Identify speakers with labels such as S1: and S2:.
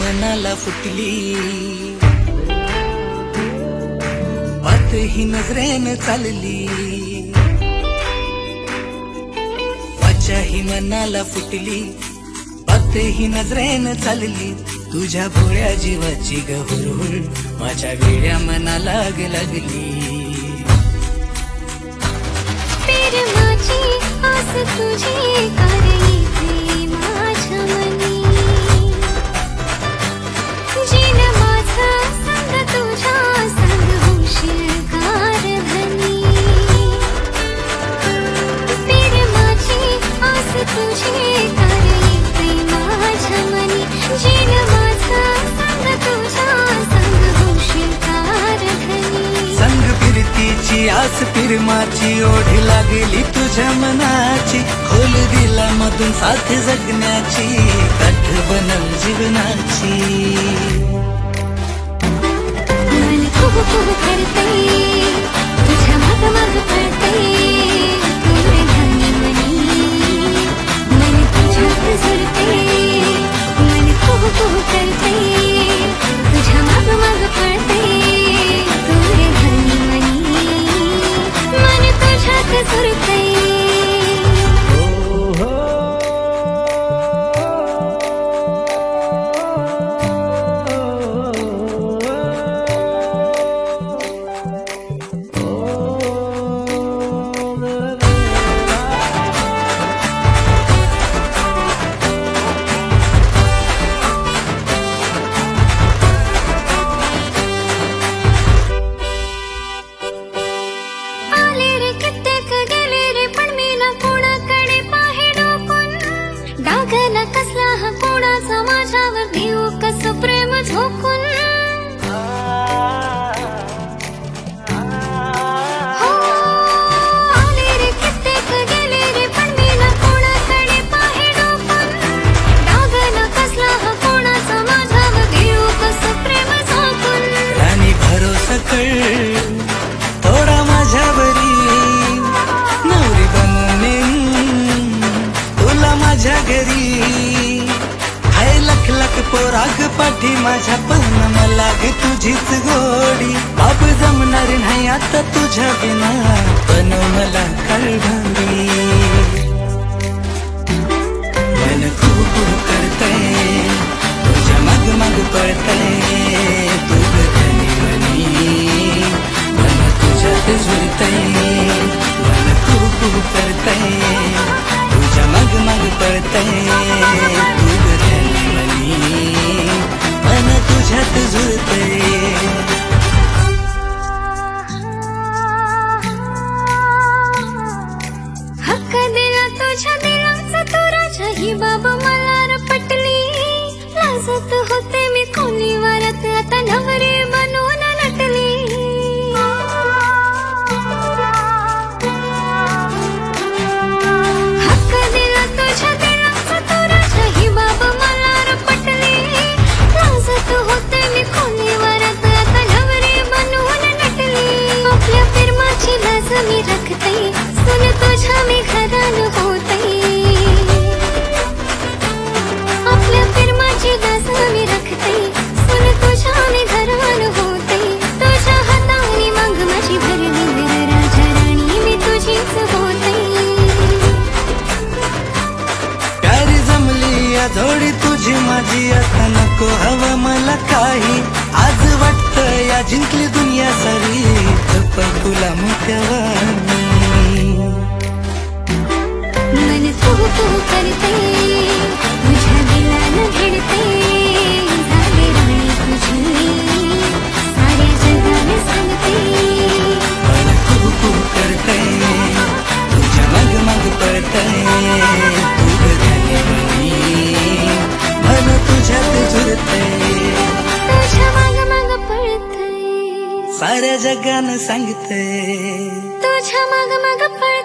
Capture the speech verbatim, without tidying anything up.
S1: मनाला फुटली, बात ही नजरेनं चालली, माझ्याही मनाला फुटली, बात ही नजरेनं चालली, तुझ्या भोळ्या जीवाची गहुरहुर माझ्या वेड्या मनाला लागली।
S2: प्रेमाची आस तुझी करली माझ्या मनी, जीन माझं संग तुझ्या संग होशील गारधनी। प्रेमाची आस तुझी करली माझ्या मनी, जीन माझं संग तुझ्या संग होशील गारधनी।
S1: संग फिरतीची आस फिरमाची ओढी लागली तुझ्या मनाची, खोल दिला मधून साथ जगण्याची, कठ बनल जीवनाची।
S2: मन खूप खूप करते तुझ्या माग माग पळते, तुझे ध्यानी मनी मन तुझ्यात झुरते। मन खूप खूप करते तुझ्या माग माग पळते, तुझे ध्यानी मनी मन तुझ्यात झुरते। कसला हा कोणाचा माझ्यावर देऊ कसं प्रेम झोकून, हो आले रे कित्येक गेले रे पण मी ना कोणाकडे पाहे डोकून। डागला कसला हा कोणाचा माझ्यावर देऊ कसं प्रेम झोकून।
S1: राणी भरोसा कर थोडा माझ्यावरी, नवरी बनून तुला माझ्या घरी, हाय लख लख पोराग पाठी माझ्या पण मला ग तुझीच गोडी। बाप जमणार नाही आता तुझ्या बिना, पण मला कळभांगी। मन खूप करतय तुझ्या माग माग पळतय, तुझ धनी मनी मन तुझ्यात झुरतय। मन खूप करतय तुझ्या माग माग पळतय, तुझ धनी मनी मन तुझ्यात झुरतय।
S2: हक्क दिला तुझ्या दिलाचा तू राजा, ही बाब मला रपटली। लाजत होते मी कोणी वारत, आता नवरी बनून नटली। हक्क दिला तुझ्या दिलाचा तू राजा, ही बाब मला रपटली। लाजत होते मी कोणी वारत, आता नवरी बनून नटली। आपल्या प्रेमाची लाज मी राखते, सुन तुझ्या मी घरान होते। आपल्या प्रेमाची लाज मी राखते, सुन तुझ्या मी घरान होते। तुझ्या हाताने मग माझी भरली राजा राणी मी तुझीच होते।
S1: प्यारी जमली या जोडी तुझी माझी, आता नको हवं मला काही। आज वाटतं या जिंकली दुनिया सारी, पण तुला मुक्यावानी।
S2: मन खूप करते तुझ्या दिलानं भिडते, झाले राणी तुझी साऱ्या जगाने सांगते।
S1: मन खूप करतय तुझ्या माग माग पळतय, तुझ धनी मनी मन तुझ्यात झुरतय।
S2: तुझ्या माग माग पळतय
S1: साऱ्या जगानं सांगतय,
S2: तुझ्या माग माग पळतय।